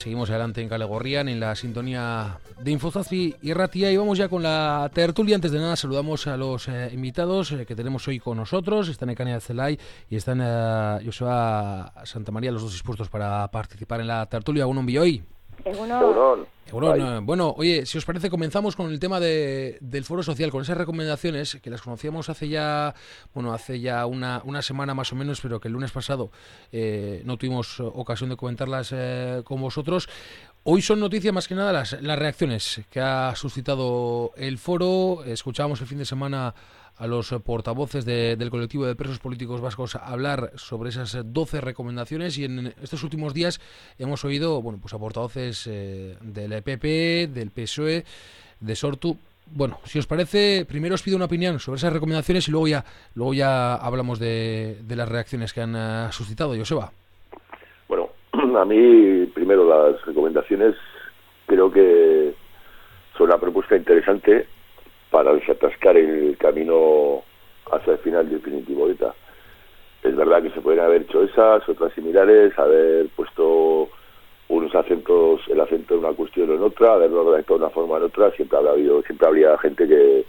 Seguimos adelante en Kale Gorrian, en la sintonía de Infozazpi y Ratia, y vamos ya con la tertulia. Antes de nada saludamos a los invitados que tenemos hoy con nosotros. Están Ekane Zelay y están Joseba Santamaría, los dos dispuestos para participar en la tertulia. Egunon Bioi. Egunon. Bueno, oye, si os parece, comenzamos con el tema del foro social, con esas recomendaciones que las conocíamos hace ya una semana más o menos, pero que el lunes pasado no tuvimos ocasión de comentarlas con vosotros. Hoy son noticia más que nada las reacciones que ha suscitado el foro. Escuchábamos el fin de semana a los portavoces del colectivo de presos políticos vascos hablar sobre esas 12 recomendaciones, y en estos últimos días hemos oído a portavoces del PP, del PSOE, de Sortu. Bueno, si os parece, primero os pido una opinión sobre esas recomendaciones y luego ya hablamos de las reacciones que han suscitado. Joseba. Bueno, a mí primero las recomendaciones creo que son una propuesta interesante para desatascar el camino hacia el final definitivo de ETA. Es verdad que se pueden haber hecho esas, otras similares, haber puesto el acento en una cuestión o en otra, haberlo redactado de una forma o en otra. Siempre habría gente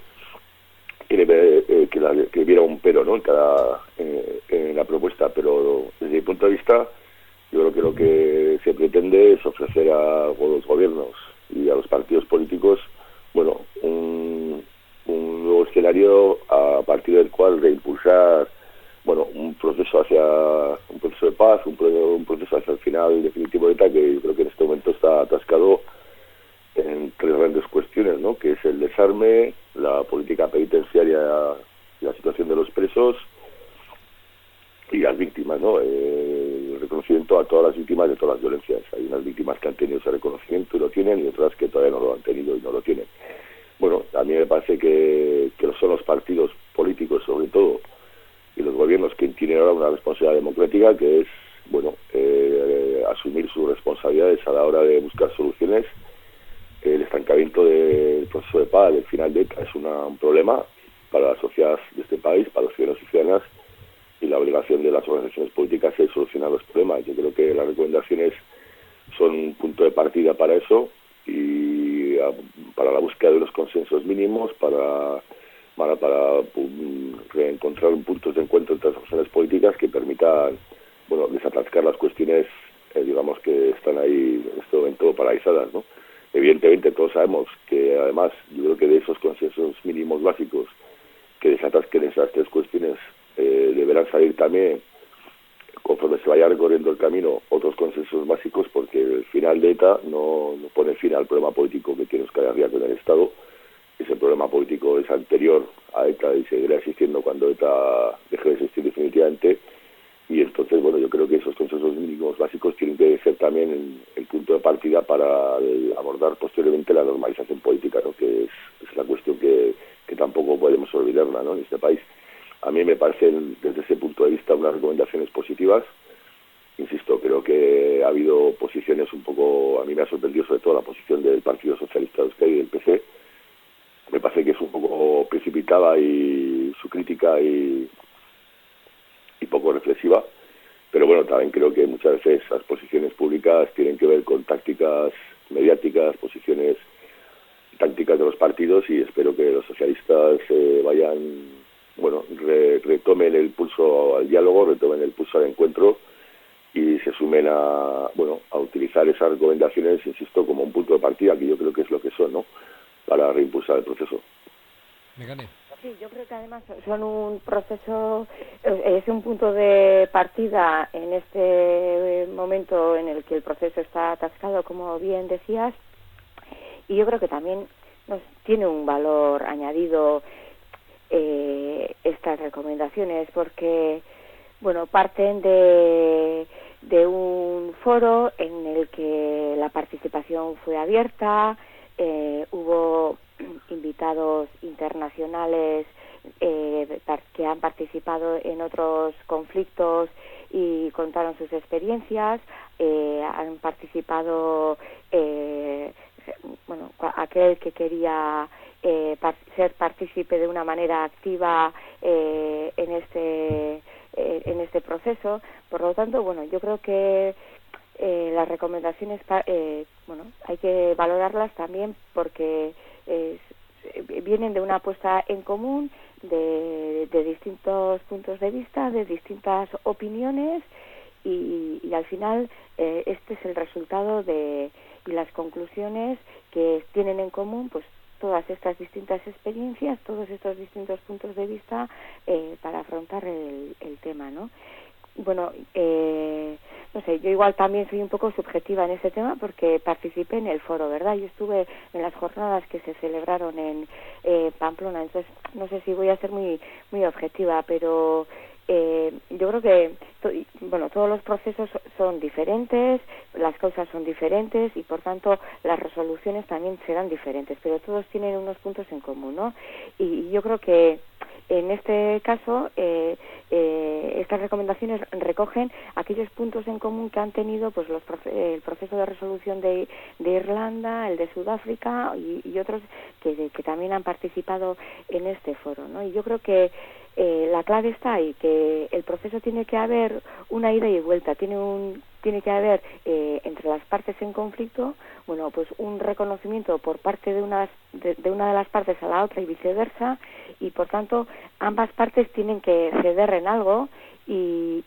que viera un pero, ¿no?, en la propuesta, pero desde mi punto de vista yo creo que lo que se pretende es ofrecer a los gobiernos y a los partidos políticos un nuevo escenario a partir del cual reimpulsar un proceso de paz, un proceso hacia el final definitivo de ETA, que yo creo que en este momento está atascado en tres grandes cuestiones, ¿no?, que es el desarme, la política penitenciaria, la situación de los presos y las víctimas, ¿no? El reconocimiento a todas las víctimas de todas las violencias. Hay unas víctimas que han tenido ese reconocimiento y lo tienen, y otras que todavía no lo han tenido y no lo tienen. Bueno, a mí me parece que son los partidos políticos, sobre todo, y los gobiernos quienes tienen ahora una responsabilidad democrática, que es asumir sus responsabilidades a la hora de buscar soluciones. El estancamiento del proceso de paz, del final de ETA, es un problema para la sociedad de este país, para los ciudadanos y ciudadanas, y la obligación de las organizaciones políticas es solucionar los problemas. Yo creo que las recomendaciones son un punto de partida para eso, y para la búsqueda de los consensos mínimos, para reencontrar puntos de encuentro entre las opciones políticas que permitan desatascar las cuestiones que están ahí en este momento paralizadas, ¿no? Evidentemente todos sabemos que, además, yo creo que de esos consensos mínimos básicos que desatasquen esas tres cuestiones deberán salir también, conforme se vaya recorriendo el camino, otros consensos básicos, porque el final de ETA no pone fin al problema político que tiene Euskal Herria con el Estado. Ese problema político es anterior a ETA y seguirá existiendo cuando ETA deje de existir definitivamente. Y entonces, yo creo que esos consensos mínimos básicos tienen que ser también el punto de partida para abordar posteriormente la normalización política, ¿no?, que es la cuestión que tampoco podemos olvidarla, ¿no?, en este país. A mí me parecen, desde ese punto de vista, unas recomendaciones positivas. Insisto, creo que ha habido posiciones a mí me ha sorprendido sobre todo la posición del Partido Socialista de Euskadi y del PC. Me parece que es un poco precipitada y su crítica y poco reflexiva, pero también creo que muchas veces las posiciones públicas tienen que ver con tácticas mediáticas, posiciones tácticas de los partidos, y espero que los socialistas retomen el pulso al diálogo, retomen el pulso al encuentro y se sumen a utilizar esas recomendaciones, insisto, como un punto de partida, que yo creo que es lo que son, ¿no?, para reimpulsar el proceso. Sí, yo creo que además son un proceso, es un punto de partida en este momento en el que el proceso está atascado, como bien decías, y yo creo que también tiene un valor añadido estas recomendaciones, porque parten de un foro en el que la participación fue abierta. Hubo invitados internacionales que han participado en otros conflictos y contaron sus experiencias. Han participado aquel que quería ser partícipe de una manera activa en este proceso. Por lo tanto, yo creo que las recomendaciones, bueno, hay que valorarlas también porque vienen de una puesta en común de distintos puntos de vista, de distintas opiniones y al final este es el resultado y las conclusiones que tienen en común pues todas estas distintas experiencias, todos estos distintos puntos de vista para afrontar el tema, ¿no? Bueno, no sé, yo igual también soy un poco subjetiva en ese tema porque participé en el foro, ¿verdad? Yo estuve en las jornadas que se celebraron en Pamplona, entonces no sé si voy a ser muy objetiva, pero yo creo que bueno, todos los procesos son diferentes, las causas son diferentes y por tanto las resoluciones también serán diferentes, pero todos tienen unos puntos en común, ¿no? Y yo creo que en este caso estas recomendaciones recogen aquellos puntos en común que han tenido pues el proceso de resolución de Irlanda, el de Sudáfrica y otros que también han participado en este foro, ¿no? Y yo creo que la clave está ahí, que el proceso tiene que haber una ida y vuelta, tiene que haber entre las partes en conflicto, bueno, pues un reconocimiento por parte de una de las partes a la otra y viceversa, y por tanto ambas partes tienen que ceder en algo y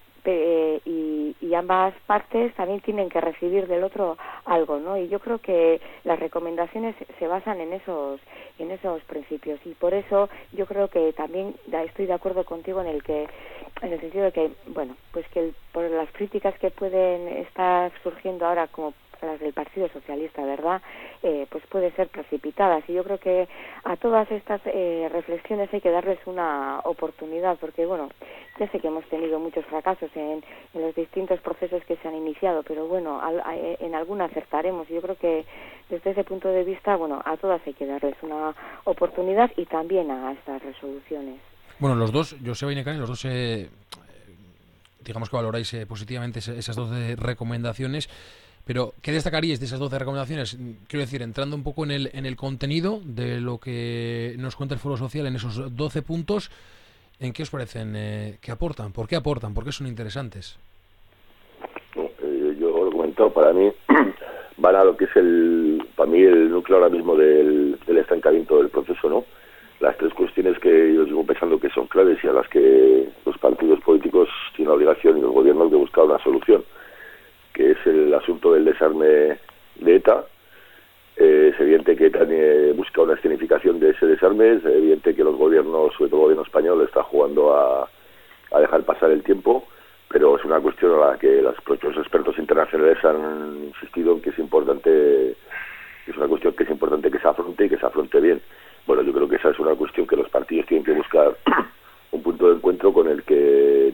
ambas partes también tienen que recibir del otro algo, ¿no? Y yo creo que las recomendaciones se basan en esos principios y por eso yo creo que también estoy de acuerdo contigo en el sentido de que, bueno, pues que por las críticas que pueden estar surgiendo ahora como las del Partido Socialista, ¿verdad? Pues puede ser precipitadas y yo creo que a todas estas reflexiones hay que darles una oportunidad porque, bueno, ya sé que hemos tenido muchos fracasos en los distintos procesos que se han iniciado, pero bueno, en alguna acertaremos y yo creo que desde ese punto de vista, bueno, a todas hay que darles una oportunidad y también a estas resoluciones. Bueno, los dos, Joseba y Nekane, los dos digamos que valoráis positivamente esas 12 recomendaciones. Pero, ¿qué destacaríais de esas 12 recomendaciones? Quiero decir, entrando un poco en el contenido de lo que nos cuenta el Foro Social en esos 12 puntos, ¿en qué os parecen? ¿Qué aportan? ¿Por qué aportan? ¿Por qué son interesantes? Yo lo he comentado, para mí van a lo que es para mí el núcleo ahora mismo del estancamiento del proceso, ¿no? Las tres cuestiones que yo sigo pensando que son claves y a las que los partidos políticos tienen la obligación y los gobiernos de buscar una solución, que es el asunto del desarme de ETA. Es evidente que ETA busca una escenificación de ese desarme, es evidente que los gobiernos, sobre todo el gobierno español, está jugando a dejar pasar el tiempo, pero es una cuestión a la que los propios expertos internacionales han insistido en que es importante, es una cuestión que es importante que se afronte y que se afronte bien. Bueno, yo creo que esa es una cuestión que los partidos tienen que buscar un punto de encuentro con el que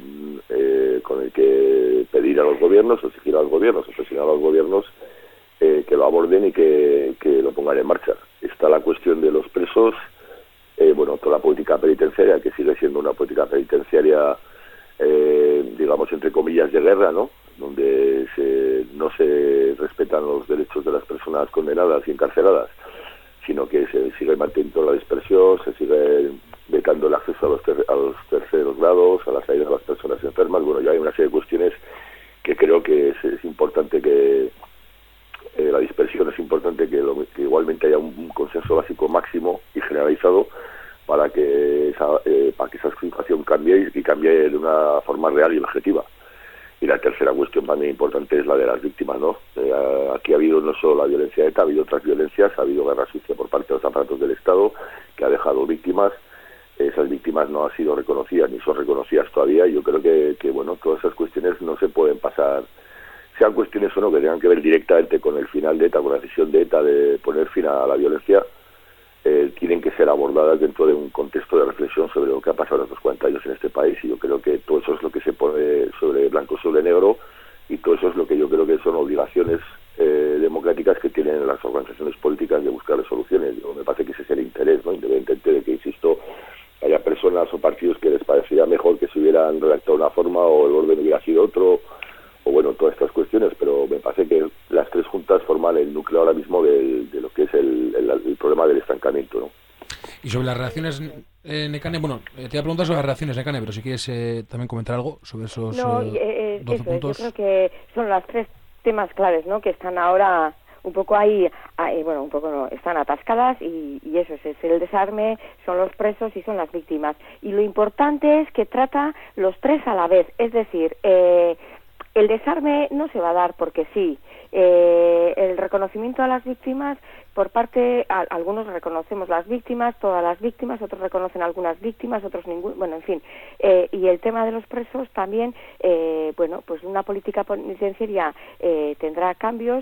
pedir a los gobiernos, o exigir a los gobiernos, o presionar a los gobiernos que lo aborden y que lo pongan en marcha. Está la cuestión de los presos, bueno, toda la política penitenciaria, que sigue siendo una política penitenciaria, digamos, entre comillas, de guerra, ¿no? Donde no se respetan los derechos de las personas condenadas y encarceladas, sino que se sigue manteniendo la dispersión, se sigue vetando el acceso a los terceros grados, a la salida de las personas enfermas. Bueno, ya hay una serie de cuestiones que creo que es importante que la dispersión, es importante que igualmente haya un consenso básico máximo y generalizado para que esa situación cambie y cambie de una forma real y objetiva. Y la tercera cuestión también importante es la de las víctimas, ¿no? Aquí ha habido no solo la violencia de ETA, ha habido otras violencias, ha habido guerra sucia por parte de los aparatos del Estado, que ha dejado víctimas. Esas víctimas no han sido reconocidas ni son reconocidas todavía, y yo creo que bueno, todas esas cuestiones no se pueden pasar, sean cuestiones o no que tengan que ver directamente con el final de ETA, con la decisión de ETA de poner fin a la violencia, tienen que ser abordadas dentro de un contexto de reflexión sobre lo que ha pasado en estos 40 años en este país, y yo creo que todo eso es lo que se pone sobre blanco sobre negro, y todo eso es lo que yo creo que son obligaciones democráticas que tienen las organizaciones políticas de buscar soluciones. Me parece que ese es el interés, ¿no? Independientemente de que, insisto, haya personas o partidos que les parecería mejor que se hubieran redactado una forma o el orden hubiera sido otro, o bueno, todas estas cuestiones, pero me parece que las tres juntas forman el núcleo ahora mismo de lo que es el problema del estancamiento, ¿no? Y sobre las reacciones, Nekane, bueno, te voy a preguntar sobre las reacciones, Nekane, pero si quieres también comentar algo sobre esos... No, 12 puntos. Yo creo que son las 3 temas claves, ¿no?, que están ahora un poco ahí, bueno, un poco no, están atascadas y eso es el desarme, son los presos y son las víctimas. Y lo importante es que trata los 3 a la vez, es decir, el desarme no se va a dar porque sí. El reconocimiento a las víctimas, por parte, algunos reconocemos las víctimas, todas las víctimas, otros reconocen algunas víctimas, otros ningún, bueno, en fin. Y el tema de los presos también, bueno, pues una política penitenciaria tendrá cambios,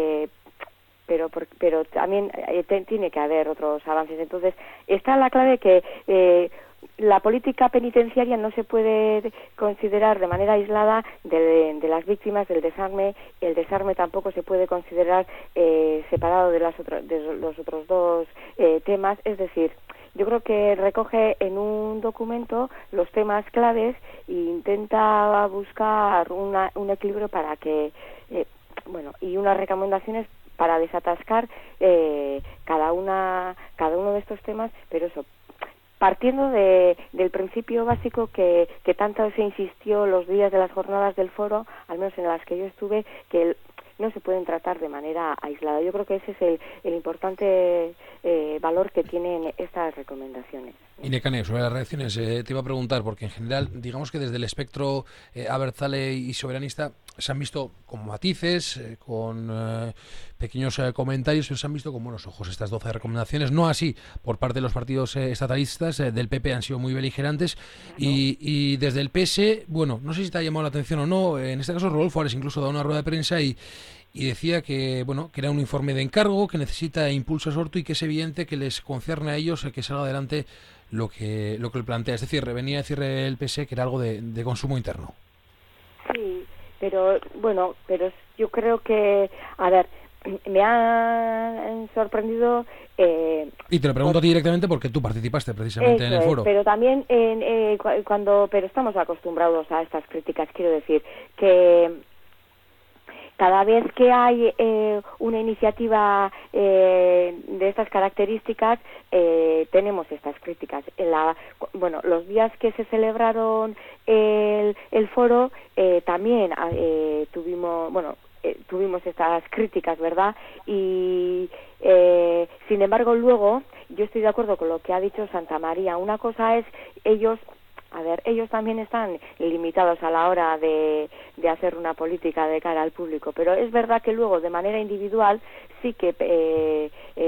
pero también tiene que haber otros avances. Entonces, está la clave que la política penitenciaria no se puede considerar de manera aislada de las víctimas del desarme. El desarme tampoco se puede considerar separado de los otros 2 temas. Es decir, yo creo que recoge en un documento los temas claves e intenta buscar un equilibrio para que, bueno, y unas recomendaciones para desatascar cada uno de estos temas, pero eso, partiendo del principio básico que tanto se insistió los días de las jornadas del foro, al menos en las que yo estuve, que no se pueden tratar de manera aislada. Yo creo que ese es el importante valor que tienen estas recomendaciones. Inekane, sobre las reacciones, te iba a preguntar, porque en general, digamos que desde el espectro abertzale y soberanista se han visto con matices, con pequeños comentarios, pero se han visto con buenos ojos estas 12 recomendaciones. No así por parte de los partidos estatalistas, del PP han sido muy beligerantes, y desde el PS, bueno, no sé si te ha llamado la atención o no, en este caso Rodolfo Ares incluso da una rueda de prensa y decía que, bueno, que era un informe de encargo, que necesita impulso a Sortu y que es evidente que les concierne a ellos que salga adelante lo que él plantea. Es decir, venía a decir el PS que era algo de consumo interno. Sí, pero bueno, pero yo creo que, a ver, me han sorprendido. Y te lo pregunto a ti directamente porque tú participaste precisamente en el foro. Pero también pero estamos acostumbrados a estas críticas. Quiero decir que cada vez que hay una iniciativa de estas características, tenemos estas críticas. Bueno, los días que se celebraron el foro, también tuvimos estas críticas, ¿verdad? Y sin embargo, luego, yo estoy de acuerdo con lo que ha dicho Santa María. Una cosa es ellos también están limitados a la hora de hacer una política de cara al público, pero es verdad que luego de manera individual sí que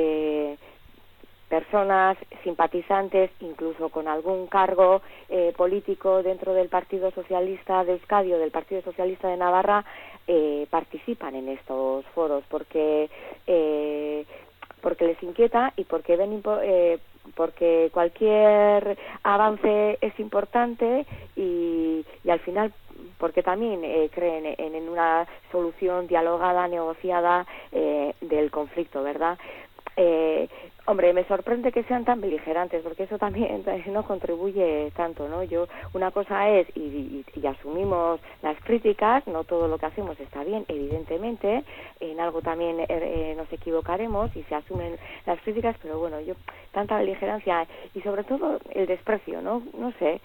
personas simpatizantes, incluso con algún cargo político dentro del Partido Socialista de Euskadi o del Partido Socialista de Navarra, participan en estos foros porque les inquieta y porque ven porque cualquier avance es importante y al final porque también creen en una solución dialogada, negociada del conflicto, ¿verdad? Hombre, me sorprende que sean tan beligerantes, porque eso también no contribuye tanto, ¿no? Una cosa es, y asumimos las críticas, no todo lo que hacemos está bien, evidentemente, en algo también nos equivocaremos y se asumen las críticas, pero bueno, tanta beligerancia y sobre todo el desprecio, ¿no? No sé,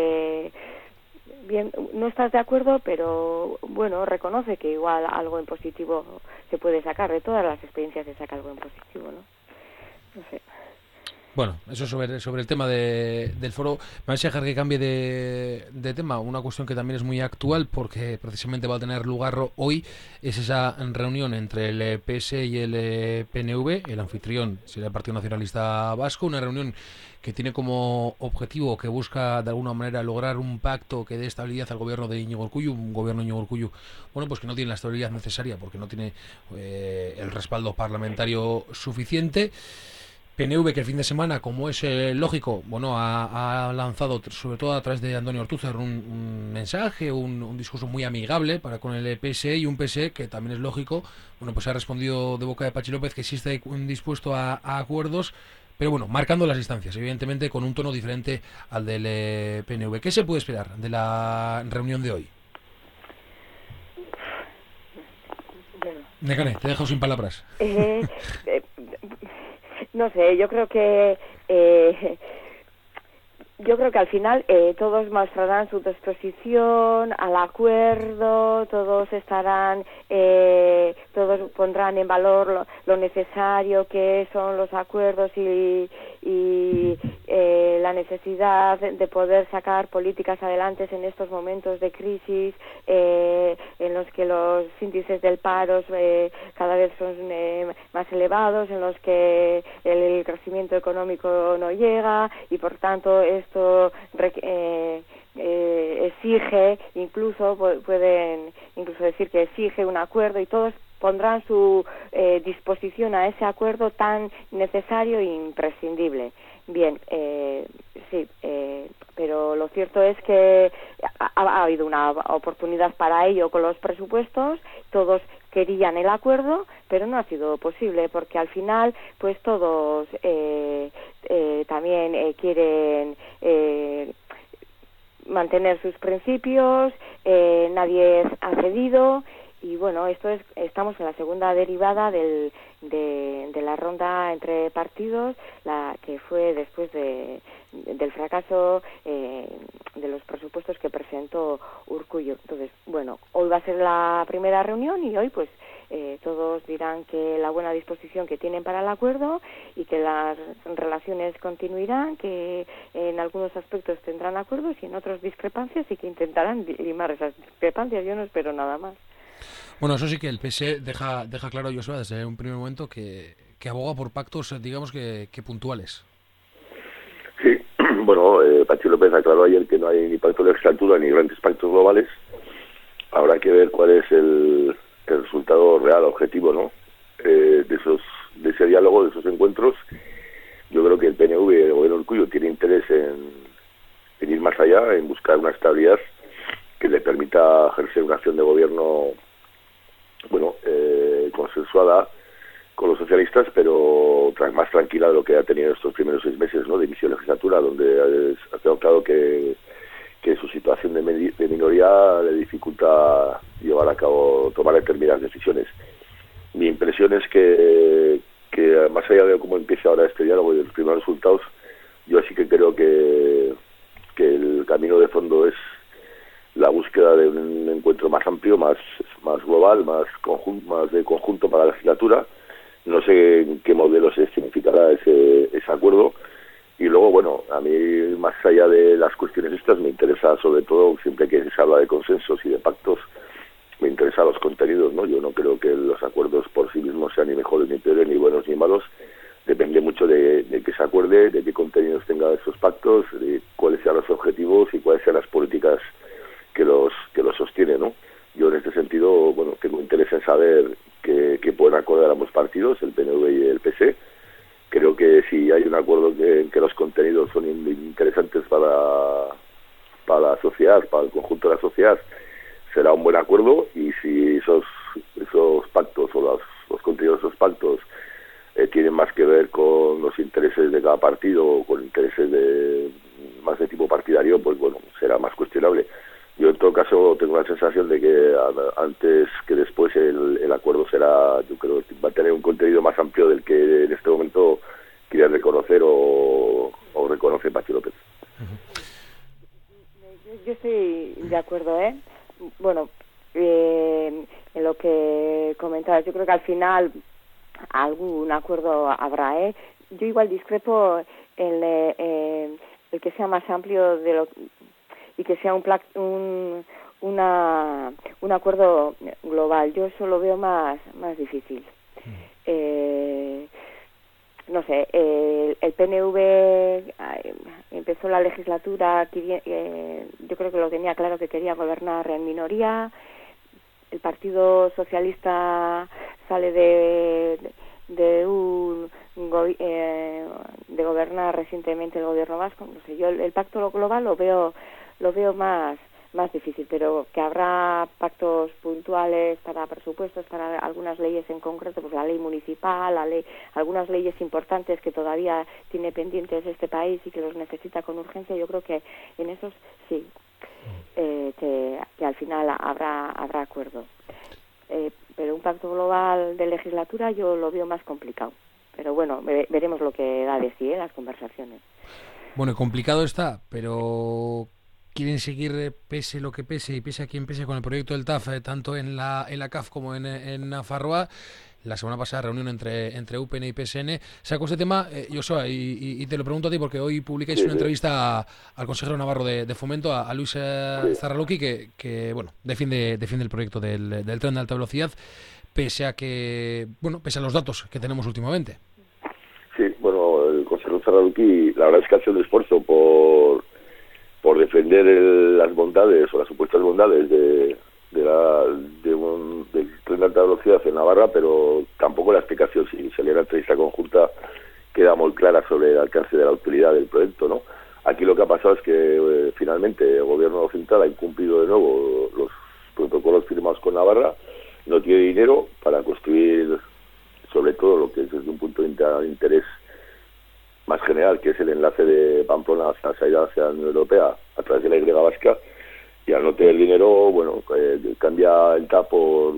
bien, no estás de acuerdo, pero bueno, reconoce que igual algo en positivo se puede sacar, de todas las experiencias se saca algo en positivo, ¿no? No sé. Bueno, eso sobre el tema del foro. Me vais a dejar que cambie de tema. Una cuestión que también es muy actual porque precisamente va a tener lugar hoy, es esa reunión entre el PS y el PNV. El anfitrión será el Partido Nacionalista Vasco, una reunión que tiene como objetivo, que busca de alguna manera lograr un pacto que dé estabilidad al gobierno de Íñigo Urkullu, un gobierno de Íñigo Urkullu, bueno, pues que no tiene la estabilidad necesaria porque no tiene el respaldo parlamentario suficiente. PNV, que el fin de semana, como es lógico, bueno, ha lanzado, sobre todo a través de Antonio Ortúzar, un mensaje, un discurso muy amigable para con el PSE, y un PSE que también es lógico, bueno, pues ha respondido de boca de Patxi López que sí está dispuesto a acuerdos, pero bueno, marcando las distancias, evidentemente con un tono diferente al del PNV. ¿Qué se puede esperar de la reunión de hoy? Nekane, te dejo sin palabras. No sé, yo creo que Yo creo que al final todos mostrarán su disposición al acuerdo, todos estarán, todos pondrán en valor lo necesario que son los acuerdos y la necesidad de poder sacar políticas adelante en estos momentos de crisis en los que los índices del paro cada vez son más elevados, en los que el crecimiento económico no llega y por tanto esto exige, incluso pueden incluso decir que exige un acuerdo, y todos pondrán su disposición a ese acuerdo tan necesario e imprescindible. Bien, sí, pero lo cierto es que ha habido una oportunidad para ello con los presupuestos. Todos querían el acuerdo, pero no ha sido posible, porque al final pues todos también quieren mantener sus principios, nadie ha cedido. Y bueno, estamos en la segunda derivada de la ronda entre partidos, la que fue después del fracaso de los presupuestos que presentó Urkullu. Entonces, bueno, hoy va a ser la primera reunión y hoy pues todos dirán que la buena disposición que tienen para el acuerdo y que las relaciones continuarán, que en algunos aspectos tendrán acuerdos y en otros discrepancias, y que intentarán limar esas discrepancias. Yo no espero nada más. Bueno, eso sí que el PSE deja claro, Joseba, desde un primer momento que aboga por pactos, digamos que puntuales. Sí, bueno, Patxi López aclaró ayer que no hay ni pacto de legislatura ni grandes pactos globales. Habrá que ver cuál es el resultado real, objetivo, ¿no? De ese diálogo, de esos encuentros. Yo creo que el PNV, el gobierno Urkullu, tiene interés en ir más allá, en buscar una estabilidad que le permita ejercer una acción de gobierno, bueno, consensuada con los socialistas, pero más tranquila de lo que ha tenido en estos primeros 6 meses, ¿no?, de inicio de legislatura, donde ha quedado claro que su situación de minoría le dificulta llevar a cabo, tomar determinadas decisiones. Mi impresión es que más allá de cómo empiece ahora este diálogo y de los primeros resultados, yo sí que creo que el camino de fondo es la búsqueda de un encuentro más amplio, más global, más de conjunto para la legislatura. No sé en qué modelo se significará ese acuerdo. Y luego, bueno, a mí, más allá de las cuestiones estas, me interesa sobre todo, siempre que se habla de consensos y de pactos, me interesan los contenidos, ¿no? Yo no creo que los acuerdos por sí mismos sean ni mejores ni peores, ni buenos ni malos. Depende mucho de que se acuerde, de qué contenidos tengan esos pactos, de cuáles sean los objetivos y cuáles sean las políticas que los sostienen, ¿no? Yo en este sentido, bueno, tengo interés en saber qué pueden acordar ambos partidos, el PNV y el PSE. Creo que si hay un acuerdo en que los contenidos son interesantes para la sociedad, para el conjunto de la sociedad, será un buen acuerdo. Y si esos pactos o los contenidos de esos pactos tienen más que ver con los intereses de cada partido o con intereses más de tipo partidario, pues bueno, será más cuestionable. Yo en todo caso tengo la sensación de que antes que después el acuerdo será, yo creo que va a tener un contenido más amplio del que en este momento quiere reconocer o reconoce Patxi López. Yo estoy de acuerdo, ¿eh? Bueno, en lo que comentabas, yo creo que al final algún acuerdo habrá, ¿eh? Yo igual discrepo en el que sea más amplio y que sea un acuerdo global. Yo eso lo veo más difícil. No sé, el PNV empezó la legislatura, yo creo que lo tenía claro, que quería gobernar en minoría. El Partido Socialista sale de gobernar recientemente el gobierno vasco. No sé, yo el pacto global lo veo más difícil, pero que habrá pactos puntuales para presupuestos, para algunas leyes en concreto, pues la ley municipal, algunas leyes importantes que todavía tiene pendientes este país y que los necesita con urgencia. Yo creo que en esos sí, que al final habrá acuerdo. Pero un pacto global de legislatura yo lo veo más complicado. Pero bueno, veremos lo que da de sí las conversaciones. Bueno, complicado está, pero quieren seguir pese lo que pese y pese a quien pese con el proyecto del TAF, tanto en la CAF como en Nafarroa. La semana pasada reunión entre UPN y PSN. Sacó este tema, Joseba, y te lo pregunto a ti porque hoy publicáis una entrevista al consejero navarro de Fomento, a Luis Zarraluki, que bueno, defiende el proyecto del tren de alta velocidad, pese a los datos que tenemos últimamente. Sí, bueno, el consejero Zarraluki, la verdad es que hace un esfuerzo por defender las bondades o las supuestas bondades del tren de alta velocidad en Navarra, pero tampoco la explicación, si se lee la entrevista conjunta, queda muy clara sobre el alcance de la utilidad del proyecto, ¿no? Aquí lo que ha pasado es que finalmente el gobierno central ha incumplido de nuevo los protocolos firmados con Navarra, no tiene dinero para construir, sobre todo lo que es desde un punto de interés más general, que es el enlace de Pamplona hacia la salida hacia la Unión Europea a través de la Y vasca, y al no tener dinero, bueno, cambia el TAP por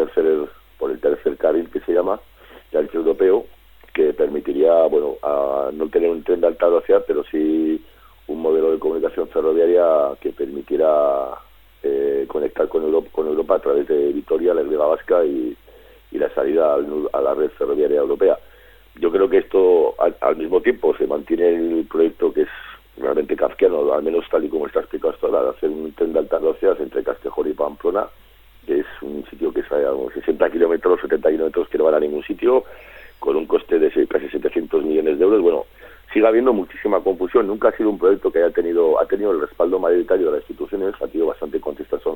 el tercer carril, que se llama de ancho europeo, que permitiría, bueno, a no tener un tren de alta velocidad, pero sí un modelo de comunicación ferroviaria que permitiera conectar con Europa a través de Vitoria, la Y vasca y la salida a la red ferroviaria europea. Yo creo que esto, al mismo tiempo, se mantiene el proyecto que es realmente kafkiano, al menos tal y como está explicado hasta ahora, de hacer un tren de alta velocidad entre Castejón y Pamplona, que es un sitio que sale a unos 60 kilómetros, 70 kilómetros, que no van a ningún sitio, con un coste de casi 700 millones de euros. Bueno, sigue habiendo muchísima confusión. Nunca ha sido un proyecto que ha tenido el respaldo mayoritario de las instituciones, ha tenido bastante contestación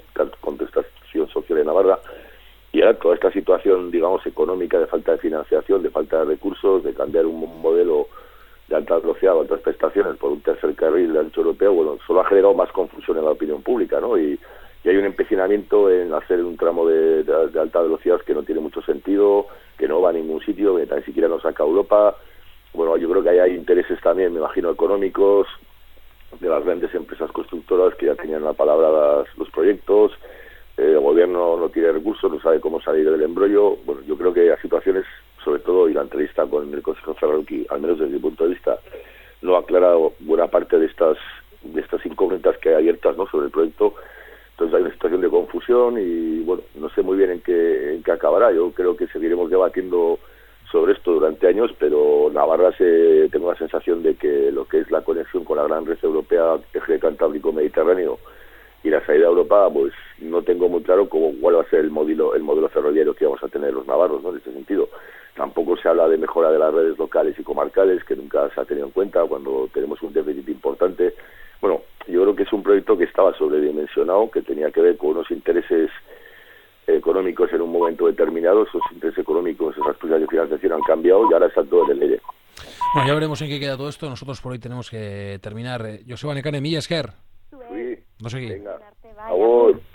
social en Navarra. Y ahora toda esta situación, digamos, económica, de falta de financiación, de falta de recursos, de cambiar un modelo de alta velocidad o altas prestaciones por un tercer carril de ancho europeo, bueno, solo ha generado más confusión en la opinión pública, ¿no? Y hay un empecinamiento en hacer un tramo de alta velocidad que no tiene mucho sentido, que no va a ningún sitio, que ni siquiera nos saca a Europa. Bueno, yo creo que hay intereses también, me imagino, económicos, de las grandes empresas constructoras que ya tenían la palabra los proyectos. El gobierno no tiene recursos, no sabe cómo salir del embrollo. Bueno, yo creo que hay situaciones, sobre todo, y la entrevista con el consejero Zarraluki, al menos desde mi punto de vista, no ha aclarado buena parte de estas incógnitas que hay abiertas, ¿no?, sobre el proyecto. Entonces hay una situación de confusión y, bueno, no sé muy bien en qué acabará. Yo creo que seguiremos debatiendo sobre esto durante años, pero Navarra tengo la sensación de que lo que es la conexión con la gran red europea, eje Cantábrico-Mediterráneo, y la salida a Europa, pues no tengo muy claro cuál va a ser el modelo ferroviario que vamos a tener los navarros, ¿no?, en este sentido. Tampoco se habla de mejora de las redes locales y comarcales, que nunca se ha tenido en cuenta cuando tenemos un déficit importante. Bueno, yo creo que es un proyecto que estaba sobredimensionado, que tenía que ver con unos intereses económicos en un momento determinado. Esos intereses económicos, esas posibilidades de financiación han cambiado y ahora está todo en el aire. Bueno, ya veremos en qué queda todo esto. Nosotros por hoy tenemos que terminar. Joseba Nekane, mila esker. Sí, No sé qué. venga, a vos.